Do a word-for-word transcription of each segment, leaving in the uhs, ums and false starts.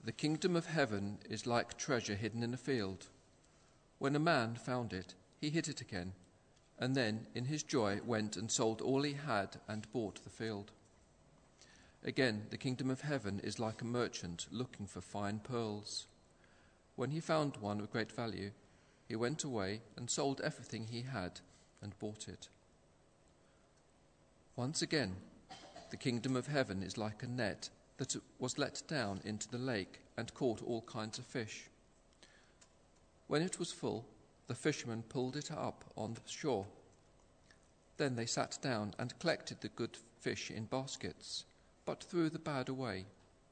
The kingdom of heaven is like treasure hidden in a field. When a man found it, he hid it again, and then, in his joy, went and sold all he had and bought the field. Again, the kingdom of heaven is like a merchant looking for fine pearls. When he found one of great value, he went away and sold everything he had and bought it. Once again, the kingdom of heaven is like a net that was let down into the lake and caught all kinds of fish. When it was full, the fishermen pulled it up on the shore. Then they sat down and collected the good fish in baskets, but threw the bad away.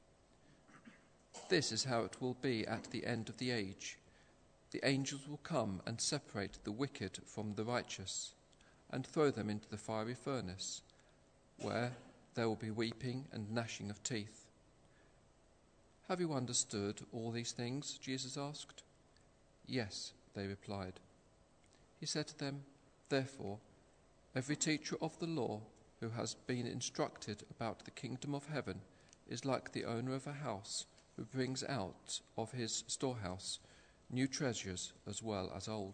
This is how it will be at the end of the age. The angels will come and separate the wicked from the righteous, and throw them into the fiery furnace, where there will be weeping and gnashing of teeth. Have you understood all these things? Jesus asked. Yes, they replied. He said to them, Therefore, every teacher of the law who has been instructed about the kingdom of heaven is like the owner of a house who brings out of his storehouse new treasures as well as old.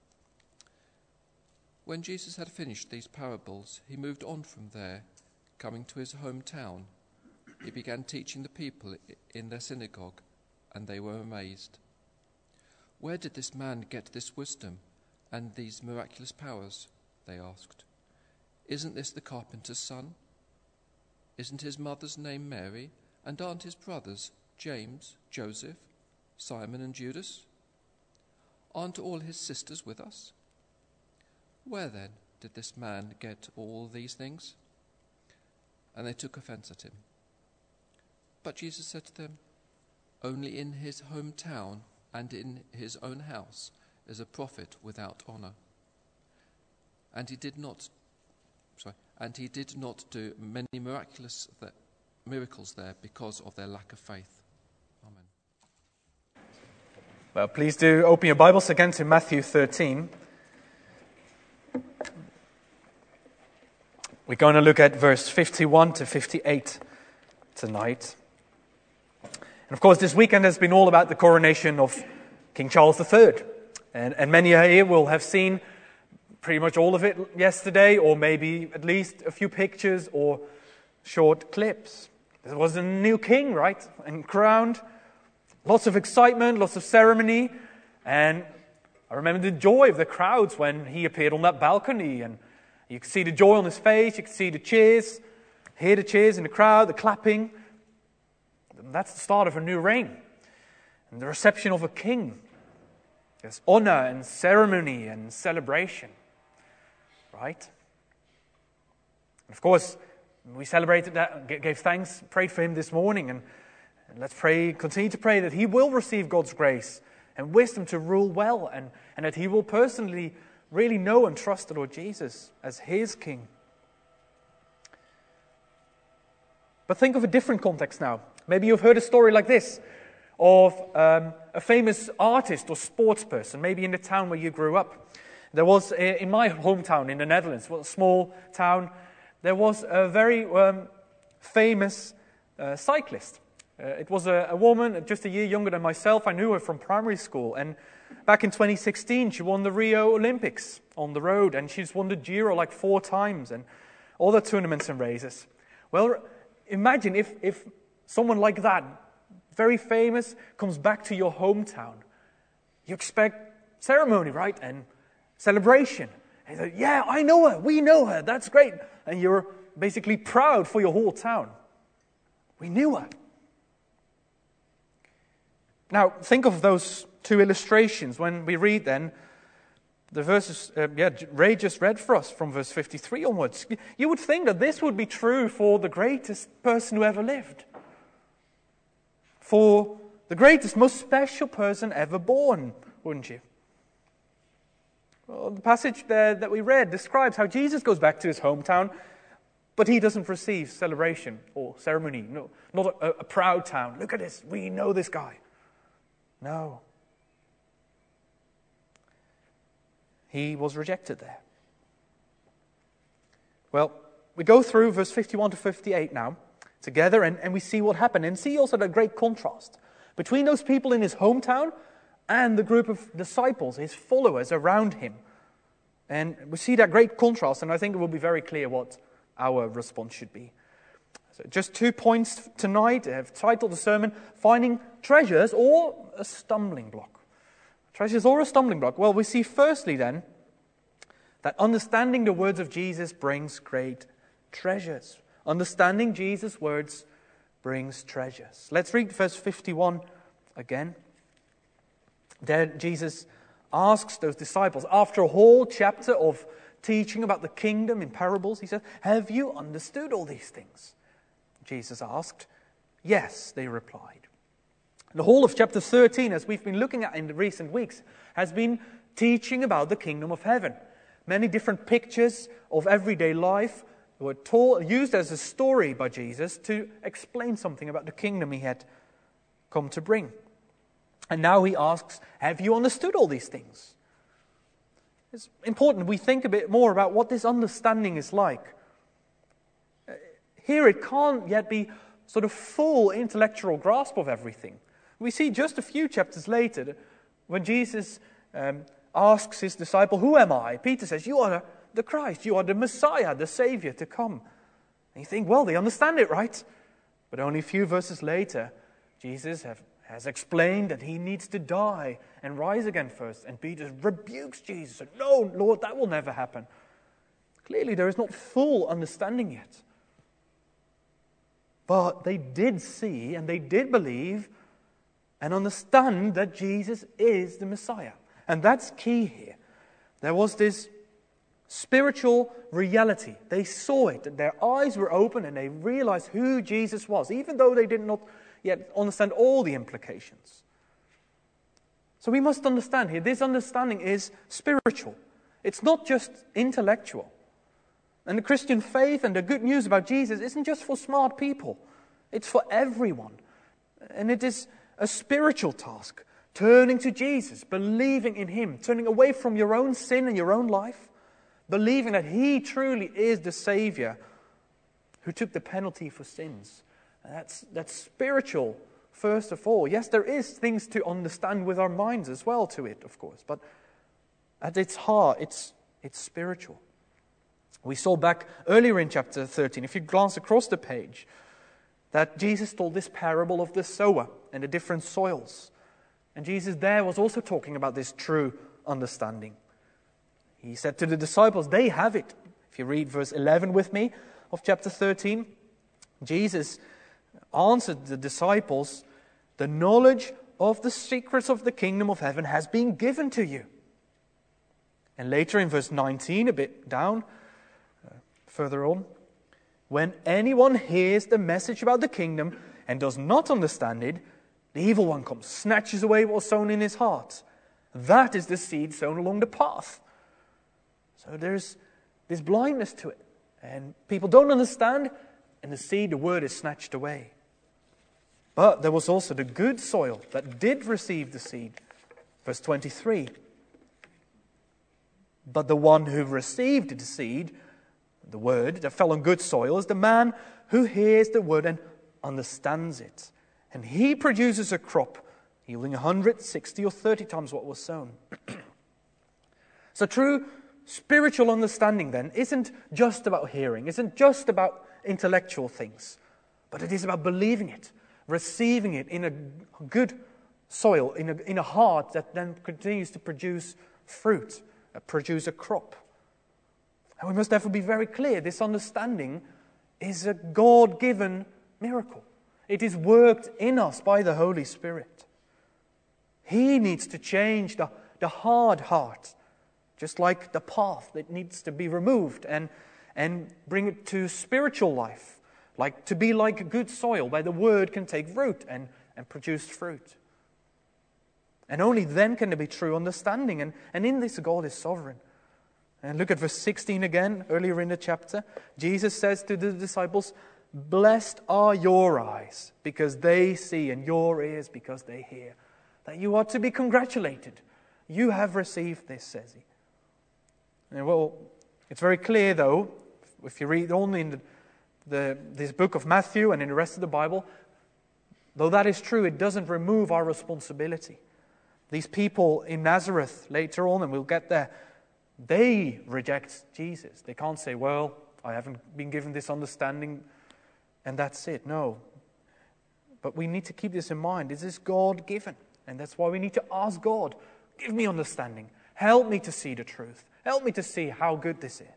When Jesus had finished these parables, he moved on from there. Coming to his hometown, he began teaching the people in their synagogue, and they were amazed. Where did this man get this wisdom and these miraculous powers? They asked. Isn't this the carpenter's son? Isn't his mother's name Mary? And aren't his brothers James, Joseph, Simon and Judas? Aren't all his sisters with us? Where then did this man get all these things? And they took offense at him. But Jesus said to them, Only in his hometown and in his own house is a prophet without honor. And he did not, sorry, and he did not do many miraculous th- miracles there because of their lack of faith. Amen. Well, please do open your Bibles again to Matthew thirteen. We're going to look at verse fifty-one to fifty-eight tonight. And of course, this weekend has been all about the coronation of King Charles the Third. And, and many here will have seen pretty much all of it yesterday, or maybe at least a few pictures or short clips. There was a new king, right? And crowned. Lots of excitement, lots of ceremony. And I remember the joy of the crowds when he appeared on that balcony, and you could see the joy on his face, you could see the cheers, hear the cheers in the crowd, the clapping. And that's the start of a new reign. And the reception of a king. There's honor and ceremony and celebration. Right? And of course, we celebrated that, gave thanks, prayed for him this morning, and, and let's pray, continue to pray that he will receive God's grace and wisdom to rule well, and, and that he will personally really know and trust the Lord Jesus as his king. But think of a different context now. Maybe you've heard a story like this of um, a famous artist or sports person, maybe in the town where you grew up. There was, a, in my hometown in the Netherlands, well, a small town, there was a very um, famous uh, cyclist. Uh, it was a, a woman just a year younger than myself. I knew her from primary school, and back in twenty sixteen, she won the Rio Olympics on the road, and she's won the Giro like four times, and all the tournaments and races. Well, imagine if, if someone like that, very famous, comes back to your hometown. You expect ceremony, right? And celebration. And you say, yeah, I know her, we know her, that's great. And you're basically proud for your whole town. We knew her. Now, think of those two illustrations when we read then the verses, uh, yeah, Ray just read for us from verse fifty-three onwards. You would think that this would be true for the greatest person who ever lived. For the greatest, most special person ever born, wouldn't you? Well, the passage there that we read describes how Jesus goes back to his hometown, but he doesn't receive celebration or ceremony. No, not a, a proud town. Look at this, we know this guy. No. He was rejected there. Well, we go through verse fifty-one to fifty-eight now together, and, and we see what happened. And see also the great contrast between those people in his hometown and the group of disciples, his followers around him. And we see that great contrast, and I think it will be very clear what our response should be. So just two points tonight. I've titled the sermon, Finding Treasures or a Stumbling Block. Treasures or a stumbling block? Well, we see firstly then that understanding the words of Jesus brings great treasures. Understanding Jesus' words brings treasures. Let's read verse fifty-one again. There Jesus asks those disciples, after a whole chapter of teaching about the kingdom in parables, he says, have you understood all these things? Jesus asked. Yes, they replied. The whole of chapter thirteen, as we've been looking at in the recent weeks, has been teaching about the kingdom of heaven. Many different pictures of everyday life were taught, used as a story by Jesus to explain something about the kingdom he had come to bring. And now he asks, have you understood all these things? It's important we think a bit more about what this understanding is like. Here it can't yet be sort of full intellectual grasp of everything. We see just a few chapters later when Jesus um, asks his disciple, who am I? Peter says, you are the Christ, you are the Messiah, the Savior to come. And you think, well, they understand it, right? But only a few verses later, Jesus have, has explained that he needs to die and rise again first. And Peter rebukes Jesus. No, Lord, that will never happen. Clearly, there is not full understanding yet. But they did see and they did believe and understand that Jesus is the Messiah. And that's key here. There was this spiritual reality. They saw it. Their eyes were open and they realized who Jesus was, even though they did not yet understand all the implications. So we must understand here, this understanding is spiritual. It's not just intellectual. And the Christian faith and the good news about Jesus isn't just for smart people. It's for everyone. And it is a spiritual task. Turning to Jesus, believing in Him, turning away from your own sin and your own life, believing that He truly is the Savior who took the penalty for sins. And that's, that's spiritual, first of all. Yes, there is things to understand with our minds as well to it, of course. But at its heart, it's, it's spiritual. We saw back earlier in chapter thirteen, if you glance across the page, that Jesus told this parable of the sower and the different soils. And Jesus there was also talking about this true understanding. He said to the disciples, they have it. If you read verse eleven with me of chapter thirteen, Jesus answered the disciples, the knowledge of the secrets of the kingdom of heaven has been given to you. And later in verse nineteen, a bit down, uh, further on, when anyone hears the message about the kingdom and does not understand it, the evil one comes, snatches away what was sown in his heart. That is the seed sown along the path. So there's this blindness to it. And people don't understand, and the seed, the word, is snatched away. But there was also the good soil that did receive the seed. Verse twenty-three. But the one who received the seed, the word, that fell on good soil, is the man who hears the word and understands it. And he produces a crop, yielding a hundred, sixty, or thirty times what was sown. So true spiritual understanding then isn't just about hearing, isn't just about intellectual things, but it is about believing it, receiving it in a good soil, in a, in a heart that then continues to produce fruit, uh, produce a crop. And we must therefore be very clear, this understanding is a God-given miracle. It is worked in us by the Holy Spirit. He needs to change the, the hard heart, just like the path that needs to be removed and, and bring it to spiritual life, like to be like good soil where the word can take root and, and produce fruit. And only then can there be true understanding. And, and in this, God is sovereign. And look at verse sixteen again, earlier in the chapter. Jesus says to the disciples, blessed are your eyes because they see, and your ears because they hear. That you are to be congratulated. You have received this, says he. And well, it's very clear though, if you read only in the, the, this book of Matthew and in the rest of the Bible, Though that is true, it doesn't remove our responsibility. These people in Nazareth later on, and we'll get there, they reject Jesus. They can't say, well, I haven't been given this understanding and that's it. No. But we need to keep this in mind. This is God-given. And that's why we need to ask God, give me understanding. Help me to see the truth. Help me to see how good this is.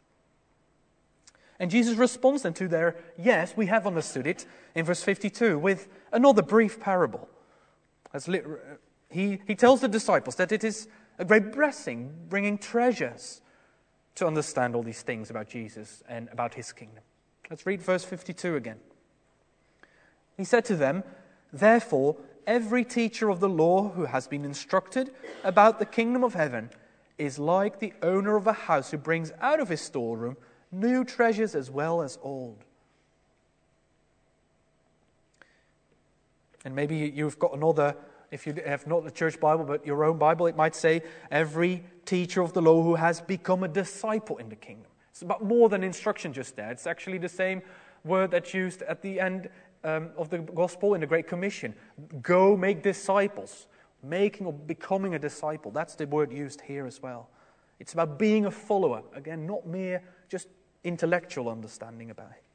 And Jesus responds then to their, yes, we have understood it, in verse fifty-two, with another brief parable. As li- he, he tells the disciples that it is a great blessing, bringing treasures to understand all these things about Jesus and about his kingdom. Let's read verse fifty-two again. He said to them, therefore, every teacher of the law who has been instructed about the kingdom of heaven is like the owner of a house who brings out of his storeroom new treasures as well as old. And maybe you've got another, if you have not the church Bible, but your own Bible, it might say, every teacher of the law who has become a disciple in the kingdom. It's about more than instruction just there. It's actually the same word that's used at the end um, of the gospel in the Great Commission. Go make disciples. Making or becoming a disciple. That's the word used here as well. It's about being a follower. Again, not mere just intellectual understanding about it.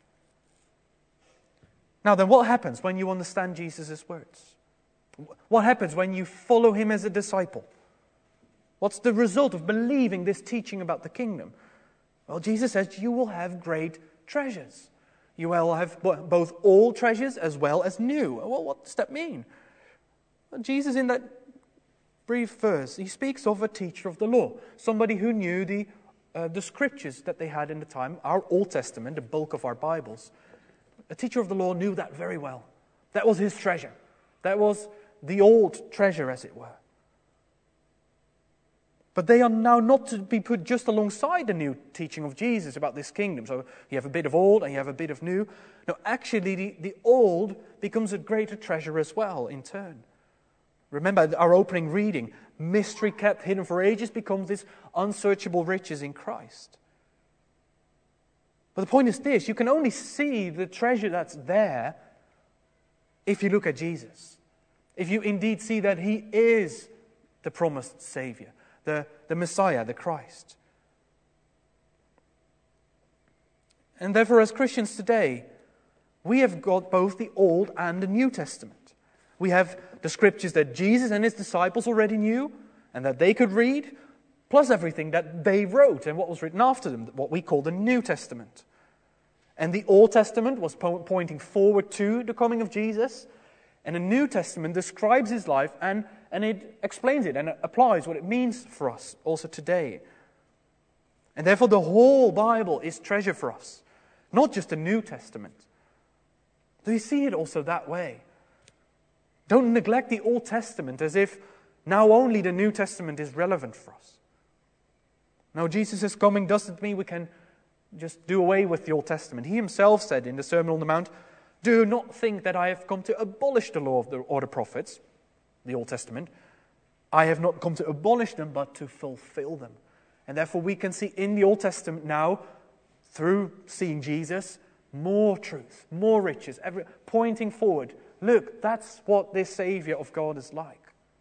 Now then, what happens when you understand Jesus' words? What happens when you follow him as a disciple? What's the result of believing this teaching about the kingdom? Well, Jesus says you will have great treasures. You will have both old treasures as well as new. Well, what does that mean? Well, Jesus, in that brief verse, he speaks of a teacher of the law, somebody who knew the uh, the scriptures that they had in the time, our Old Testament, the bulk of our Bibles. A teacher of the law knew that very well. That was his treasure. That was the old treasure, as it were. But they are now not to be put just alongside the new teaching of Jesus about this kingdom. So you have a bit of old and you have a bit of new. No, actually, the, the old becomes a greater treasure as well, in turn. Remember our opening reading, mystery kept hidden for ages becomes this unsearchable riches in Christ. But the point is this, you can only see the treasure that's there if you look at Jesus. If you indeed see that he is the promised Savior, the, the Messiah, the Christ. And therefore, as Christians today, we have got both the Old and the New Testament. We have the scriptures that Jesus and his disciples already knew and that they could read, plus everything that they wrote and what was written after them, what we call the New Testament. And the Old Testament was po- pointing forward to the coming of Jesus, and the New Testament describes his life and, and it explains it and it applies what it means for us also today. And therefore the whole Bible is treasure for us, not just the New Testament. Do you see it also that way? Don't neglect the Old Testament as if now only the New Testament is relevant for us. Now, Jesus' coming doesn't mean we can just do away with the Old Testament. He himself said in the Sermon on the Mount, do not think that I have come to abolish the law of the, or the prophets, the Old Testament. I have not come to abolish them, but to fulfill them. And therefore we can see in the Old Testament now, through seeing Jesus, more truth, more riches, every, pointing forward. Look, that's what this Savior of God is like.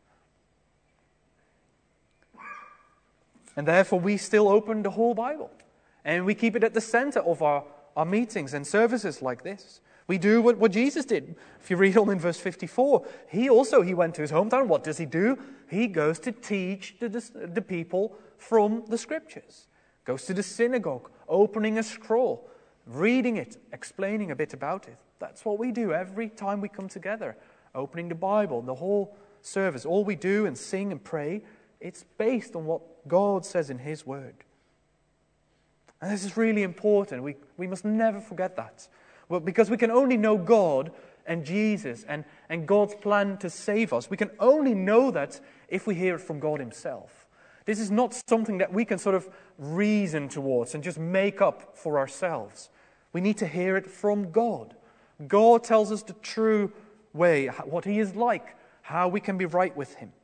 And therefore we still open the whole Bible. And we keep it at the center of our, our meetings and services like this. We do what, what Jesus did. If you read on in verse fifty-four, he also, he went to his hometown. What does he do? He goes to teach the, the people from the scriptures. Goes to the synagogue, opening a scroll, reading it, explaining a bit about it. That's what we do every time we come together. Opening the Bible, the whole service. All we do and sing and pray, it's based on what God says in his word. And this is really important. We, we must never forget that. Well, because we can only know God and Jesus and, and God's plan to save us. We can only know that if we hear it from God himself. This is not something that we can sort of reason towards and just make up for ourselves. We need to hear it from God. God tells us the true way, what he is like, how we can be right with him.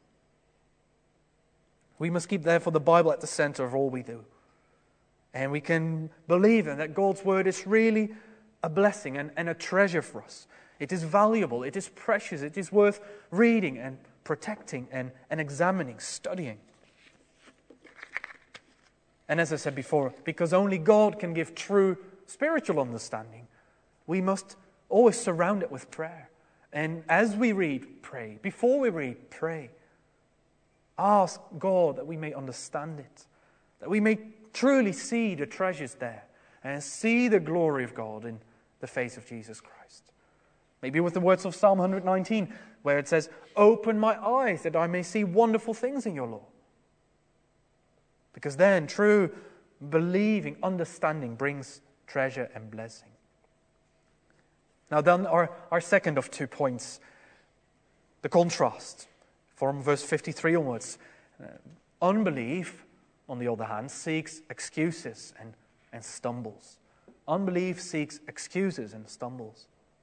We must keep, therefore, the Bible at the center of all we do. And we can believe in that God's word is really a blessing and, and a treasure for us. It is valuable, it is precious, it is worth reading and protecting and, and examining, studying. And as I said before, because only God can give true spiritual understanding, we must always surround it with prayer. And as we read, pray. Before we read, pray. Ask God that we may understand it, that we may truly see the treasures there and see the glory of God in the face of Jesus Christ. Maybe with the words of Psalm one nineteen, where it says, "Open my eyes that I may see wonderful things in your law." Because then true believing, understanding brings treasure and blessing. Now then, our, our second of two points, the contrast from verse fifty-three onwards. Uh, unbelief, on the other hand, seeks excuses and, and stumbles. Unbelief seeks excuses and stumbles.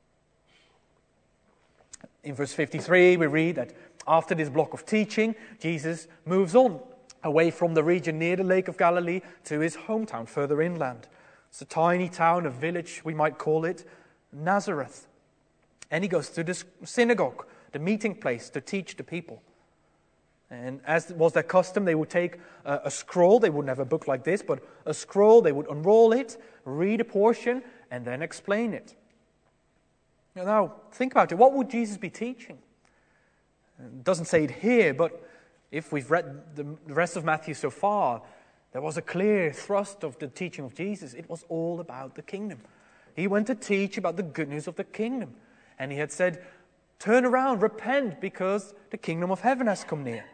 In verse fifty-three, we read that after this block of teaching, Jesus moves on away from the region near the Lake of Galilee to his hometown further inland. It's a tiny town, a village, we might call it, Nazareth. And he goes to the synagogue, the meeting place, to teach the people. And as was their custom, they would take a, a scroll. They wouldn't have a book like this, but a scroll. They would unroll it, read a portion, and then explain it. Now, think about it. What would Jesus be teaching? It doesn't say it here, but if we've read the rest of Matthew so far, there was a clear thrust of the teaching of Jesus. It was all about the kingdom. He went to teach about the good news of the kingdom. And he had said, turn around, repent, because the kingdom of heaven has come near.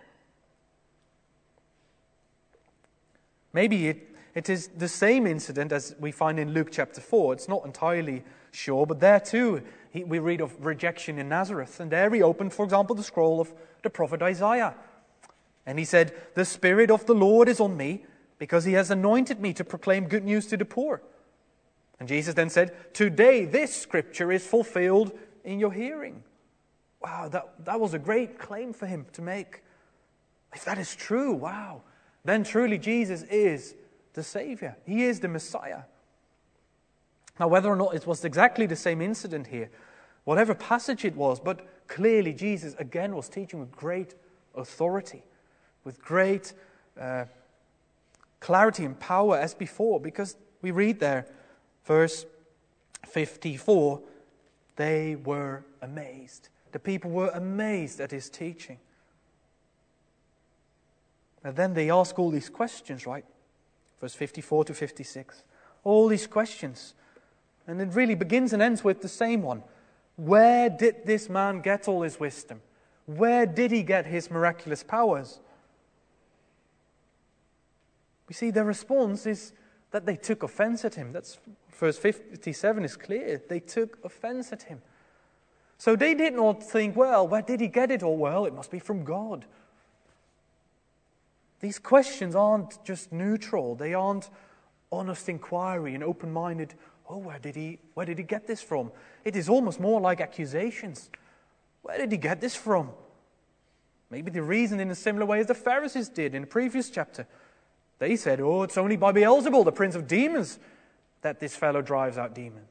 Maybe it, it is the same incident as we find in Luke chapter four. It's not entirely sure, but there too he, we read of rejection in Nazareth. And there he opened, for example, the scroll of the prophet Isaiah. And he said, "The Spirit of the Lord is on me, because he has anointed me to proclaim good news to the poor." And Jesus then said, "Today this scripture is fulfilled in your hearing." Wow, that, that was a great claim for him to make. If that is true, wow, then truly Jesus is the Savior. He is the Messiah. Now, whether or not it was exactly the same incident here, whatever passage it was, but clearly Jesus again was teaching with great authority, with great uh, clarity and power as before, because we read there, verse fifty-four, they were amazed. The people were amazed at his teaching. And then they ask all these questions, right? Verse fifty-four to fifty-six. All these questions. And it really begins and ends with the same one. Where did this man get all his wisdom? Where did he get his miraculous powers? We see their response is that they took offense at him. That's verse fifty-seven is clear. They took offense at him. So they did not think, well, where did he get it all? Well, it must be from God. These questions aren't just neutral. They aren't honest inquiry and open-minded, oh, where did he where did he get this from? It is almost more like accusations. Where did he get this from? Maybe the reason in a similar way as the Pharisees did in the previous chapter. They said, oh, it's only by Beelzebul, the prince of demons, that this fellow drives out demons.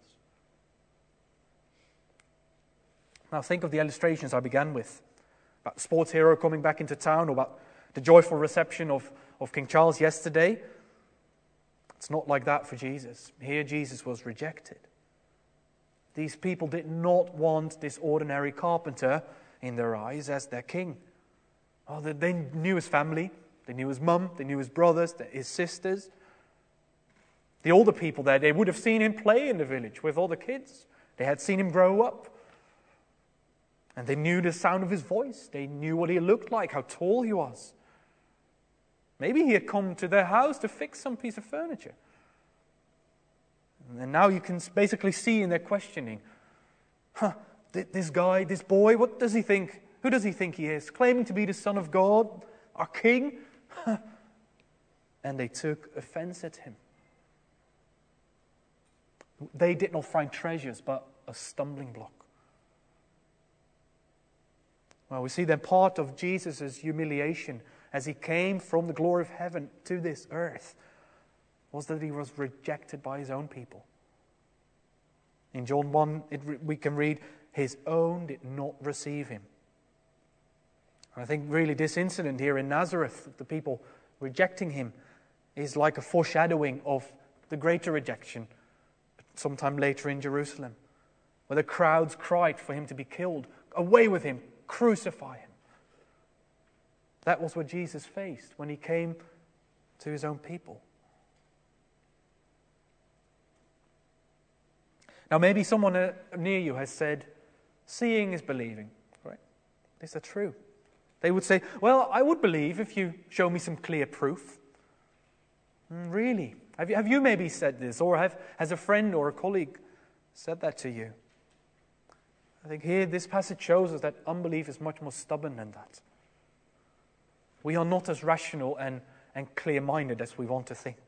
Now think of the illustrations I began with, about the sports hero coming back into town, or about the joyful reception of, of King Charles yesterday. It's not like that for Jesus. Here Jesus was rejected. These people did not want this ordinary carpenter in their eyes as their king. Oh, they, they knew his family. They knew his mum. They knew his brothers, his sisters. The older people there, they would have seen him play in the village with all the kids. They had seen him grow up. And they knew the sound of his voice. They knew what he looked like, how tall he was. Maybe he had come to their house to fix some piece of furniture. And now you can basically see in their questioning, huh, this guy, this boy, what does he think? Who does he think he is? Claiming to be the Son of God, our King? And they took offense at him. They did not find treasures, but a stumbling block. Well, we see then part of Jesus' humiliation as he came from the glory of heaven to this earth was that he was rejected by his own people. In John one, it, we can read, his own did not receive him. And I think really this incident here in Nazareth, the people rejecting him, is like a foreshadowing of the greater rejection sometime later in Jerusalem, where the crowds cried for him to be killed. Away with him, crucify him. That was what Jesus faced when he came to his own people. Now maybe someone near you has said, seeing is believing, right? Is that true? They would say, well, I would believe if you show me some clear proof. Mm, really? Have you, have you maybe said this, or have, has a friend or a colleague said that to you? I think here this passage shows us that unbelief is much more stubborn than that. We are not as rational and, and clear-minded as we want to think.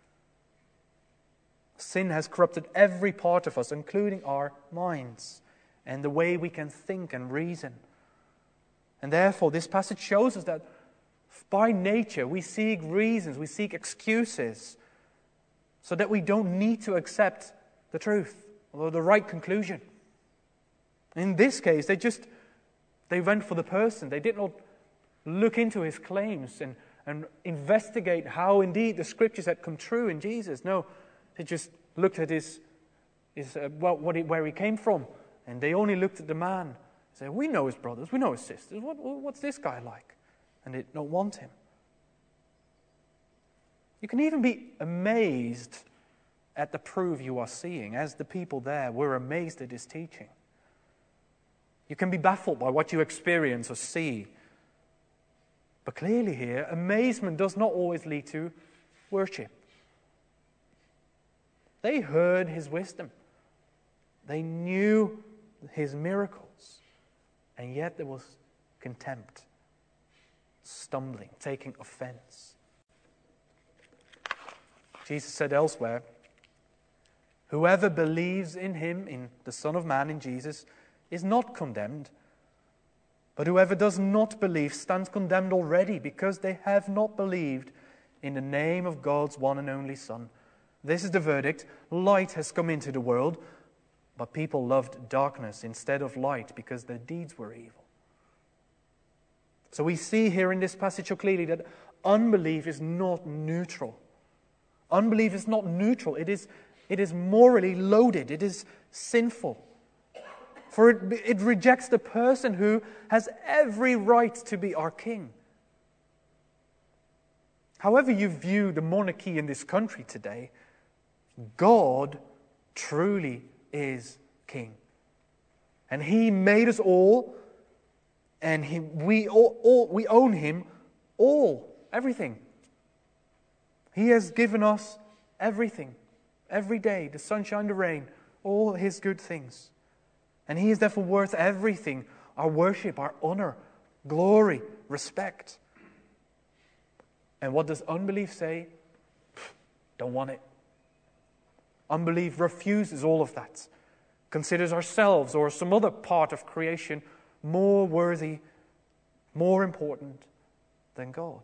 Sin has corrupted every part of us, including our minds and the way we can think and reason. And therefore, this passage shows us that by nature we seek reasons, we seek excuses, so that we don't need to accept the truth or the right conclusion. In this case, they just, they went for the person. They did not look into his claims and, and investigate how indeed the scriptures had come true in Jesus. No, they just looked at his, his uh, well, what he, where he came from, and they only looked at the man. Say, we know his brothers, we know his sisters. What, what's this guy like? And they did not want him. You can even be amazed at the proof you are seeing, as the people there were amazed at his teaching. You can be baffled by what you experience or see. But clearly here, amazement does not always lead to worship. They heard his wisdom. They knew his miracles. And yet there was contempt, stumbling, taking offense. Jesus said elsewhere, whoever believes in him, in the Son of Man, in Jesus, is not condemned. But whoever does not believe stands condemned already, because they have not believed in the name of God's one and only Son. This is the verdict. Light has come into the world, but people loved darkness instead of light because their deeds were evil. So we see here in this passage so clearly that unbelief is not neutral. Unbelief is not neutral. It is, it is morally loaded. It is sinful. For it, it rejects the person who has every right to be our king. However you view the monarchy in this country today, God truly is king. And he made us all, and he, we, all, all, we own him all, everything. He has given us everything, every day, the sunshine, the rain, all his good things. And he is therefore worth everything, our worship, our honor, glory, respect. And what does unbelief say? Don't want it. Unbelief refuses all of that, considers ourselves or some other part of creation more worthy, more important than God.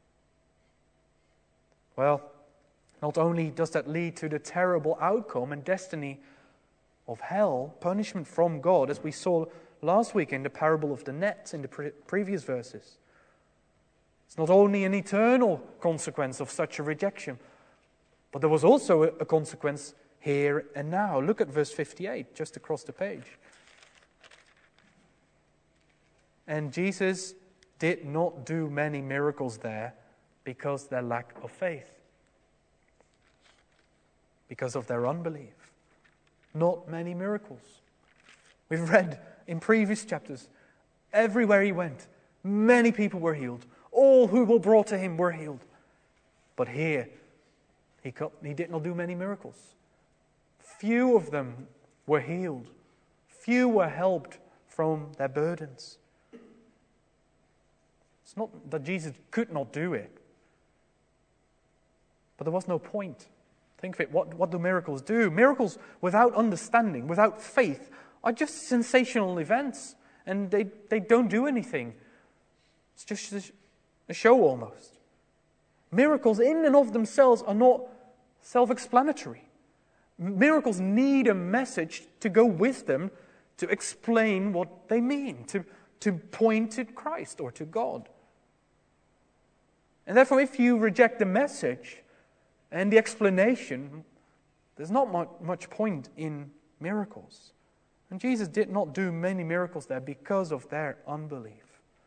Well, not only does that lead to the terrible outcome and destiny of hell, punishment from God, as we saw last week in the parable of the nets in the pre- previous verses. It's not only an eternal consequence of such a rejection, but there was also a, a consequence here and now. Look at verse fifty-eight, just across the page. And Jesus did not do many miracles there because of their lack of faith, because of their unbelief. Not many miracles. We've read in previous chapters, everywhere he went, many people were healed. All who were brought to him were healed. But here, he, got, he did not do many miracles. Few of them were healed. Few were helped from their burdens. It's not that Jesus could not do it, but there was no point. Think of it, what, what do miracles do? Miracles without understanding, without faith, are just sensational events, and they, they don't do anything. It's just a show almost. Miracles in and of themselves are not self-explanatory. Miracles need a message to go with them to explain what they mean, to, to point to Christ or to God. And therefore, if you reject the message and the explanation, there's not much, much point in miracles. And Jesus did not do many miracles there because of their unbelief.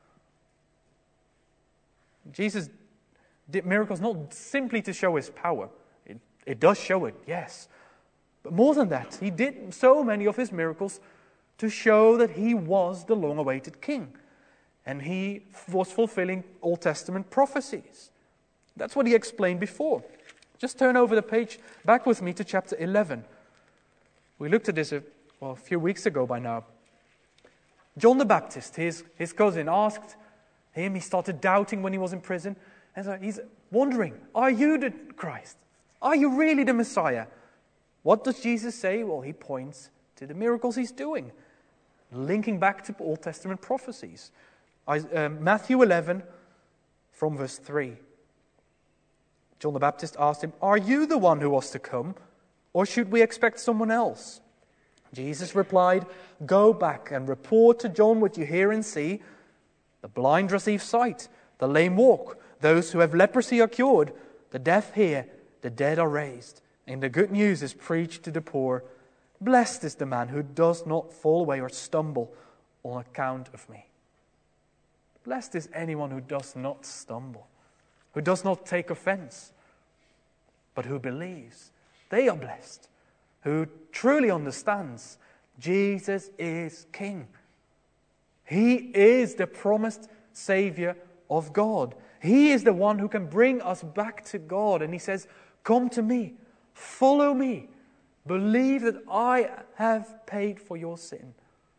Jesus did miracles not simply to show his power. It, it does show it, yes. But more than that, he did so many of his miracles to show that he was the long-awaited king. And he was fulfilling Old Testament prophecies. That's what he explained before. Just turn over the page back with me to chapter eleven. We looked at this a, well, a few weeks ago by now. John the Baptist, his, his cousin, asked him. He started doubting when he was in prison. And so he's wondering, are you the Christ? Are you really the Messiah? What does Jesus say? Well, he points to the miracles he's doing, linking back to Old Testament prophecies. I, uh, Matthew eleven, from verse three. John the Baptist asked him, are you the one who was to come, or should we expect someone else? Jesus replied, go back and report to John what you hear and see. The blind receive sight, the lame walk, those who have leprosy are cured, the deaf hear, the dead are raised, and the good news is preached to the poor. Blessed is the man who does not fall away or stumble on account of me. Blessed is anyone who does not stumble, who does not take offense, but who believes. They are blessed, who truly understands Jesus is King. He is the promised Savior of God. He is the one who can bring us back to God. And he says, come to me, follow me, believe that I have paid for your sin.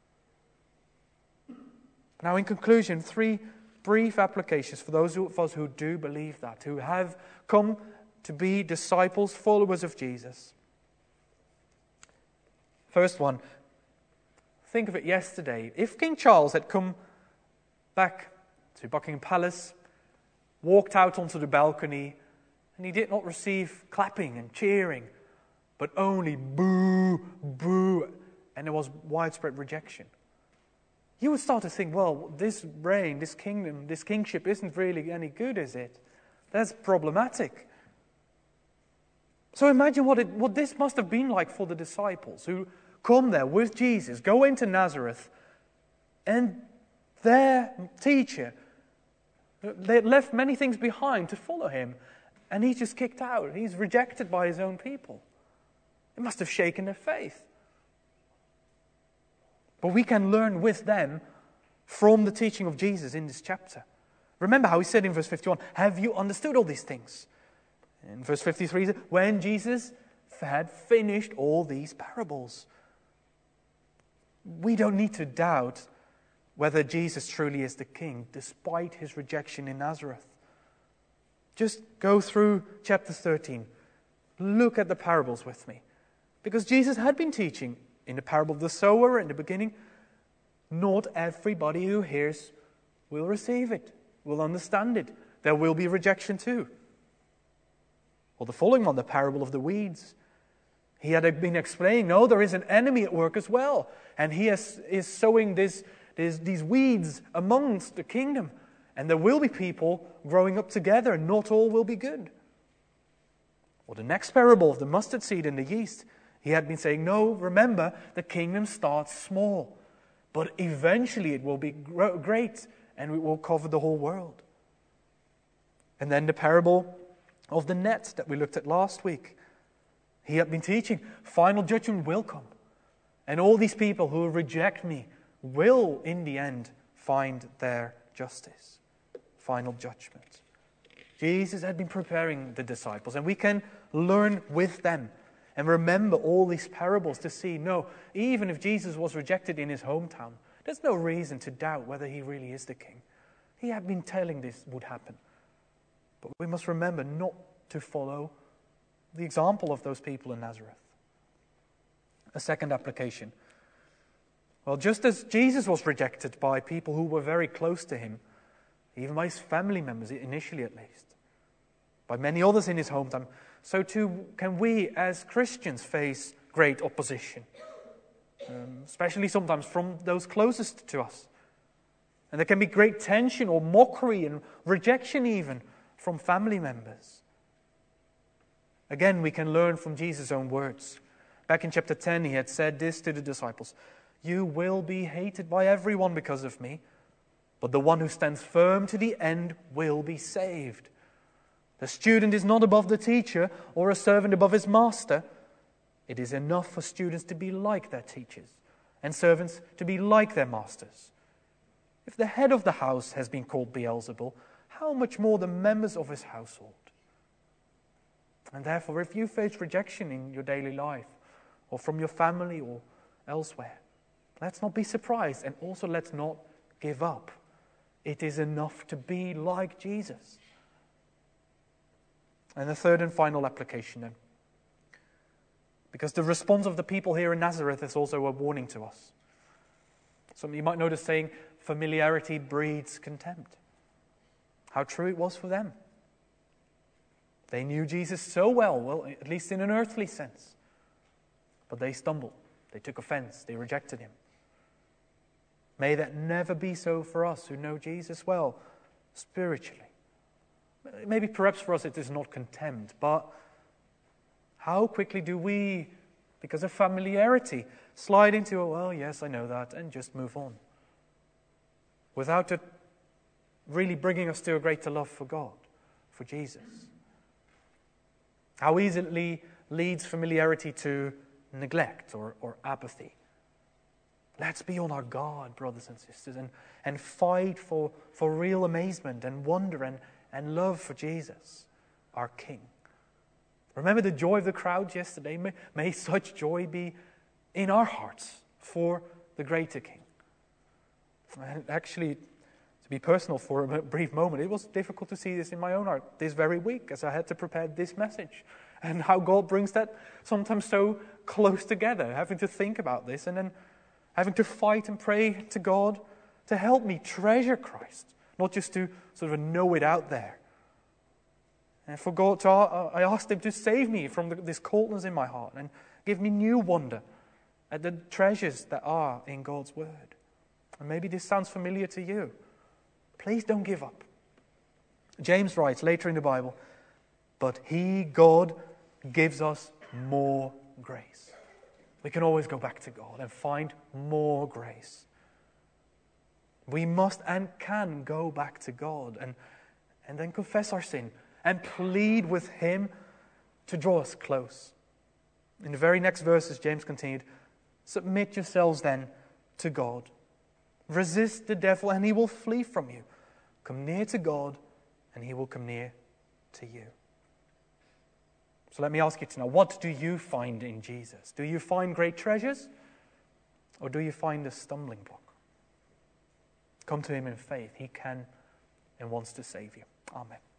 Now, in conclusion, three brief applications for those of us who do believe that, who have come to be disciples, followers of Jesus. First one, think of it yesterday. If King Charles had come back to Buckingham Palace, walked out onto the balcony, and he did not receive clapping and cheering, but only boo, boo, and there was widespread rejection, you would start to think, well, this reign, this kingdom, this kingship isn't really any good, is it? That's problematic. So imagine what it, what this must have been like for the disciples who come there with Jesus, go into Nazareth, and their teacher, they had left many things behind to follow him, and he's just kicked out. He's rejected by his own people. It must have shaken their faith. But we can learn with them from the teaching of Jesus in this chapter. Remember how he said in verse fifty-one, have you understood all these things? In verse fifty-three, when Jesus had finished all these parables. We don't need to doubt whether Jesus truly is the King, despite his rejection in Nazareth. Just go through chapter thirteen. Look at the parables with me. Because Jesus had been teaching in the parable of the sower in the beginning. Not everybody who hears will receive it, will understand it. There will be rejection too. Or the following one, the parable of the weeds. He had been explaining, no, there is an enemy at work as well. And he is, is sowing this, this, these weeds amongst the kingdom. And there will be people growing up together, and not all will be good. Or the next parable of the mustard seed and the yeast. He had been saying, no, remember, the kingdom starts small. But eventually it will be great, and it will cover the whole world. And then the parable of the net that we looked at last week. He had been teaching, final judgment will come. And all these people who reject me will, in the end, find their justice. Final judgment. Jesus had been preparing the disciples, and we can learn with them and remember all these parables to see, no, even if Jesus was rejected in his hometown, there's no reason to doubt whether he really is the king. He had been telling this would happen. But we must remember not to follow the example of those people in Nazareth. A second application. Well, just as Jesus was rejected by people who were very close to him, even by his family members, initially at least, by many others in his hometown, so too can we as Christians face great opposition. um, especially sometimes from those closest to us. And there can be great tension or mockery and rejection even from family members. Again, we can learn from Jesus' own words. Back in chapter ten, he had said this to the disciples: "You will be hated by everyone because of me, but the one who stands firm to the end will be saved. The student is not above the teacher, or a servant above his master. It is enough for students to be like their teachers, and servants to be like their masters. If the head of the house has been called Beelzebul, how much more the members of his household? And therefore, if you face rejection in your daily life, or from your family or elsewhere, let's not be surprised, and also let's not give up. It is enough to be like Jesus." And the third and final application then, because the response of the people here in Nazareth is also a warning to us. Some of you might notice saying, familiarity breeds contempt. How true it was for them. They knew Jesus so well, well, at least in an earthly sense. But they stumbled. They took offense. They rejected him. May that never be so for us who know Jesus well, spiritually. Maybe perhaps for us it is not contempt, but how quickly do we, because of familiarity, slide into, oh, well, yes, I know that, and just move on, without it really bringing us to a greater love for God, for Jesus. How easily leads familiarity to neglect or, or apathy. Let's be on our guard, brothers and sisters, and, and fight for, for real amazement and wonder and, and love for Jesus, our King. Remember the joy of the crowds yesterday? May, may such joy be in our hearts for the greater King. And actually, to be personal for a brief moment, it was difficult to see this in my own heart this very week as I had to prepare this message, and how God brings that sometimes so close together, having to think about this and then having to fight and pray to God to help me treasure Christ, not just to sort of know it out there. And for God to, I asked Him to save me from this coldness in my heart and give me new wonder at the treasures that are in God's Word. And maybe this sounds familiar to you. Please don't give up. James writes later in the Bible, "But He, God, gives us more grace." We can always go back to God and find more grace. We must and can go back to God and, and then confess our sin and plead with Him to draw us close. In the very next verses, James continued, "Submit yourselves then to God. Resist the devil and he will flee from you. Come near to God and He will come near to you." So let me ask you tonight, what do you find in Jesus? Do you find great treasures, or do you find a stumbling block? Come to Him in faith. He can and wants to save you. Amen.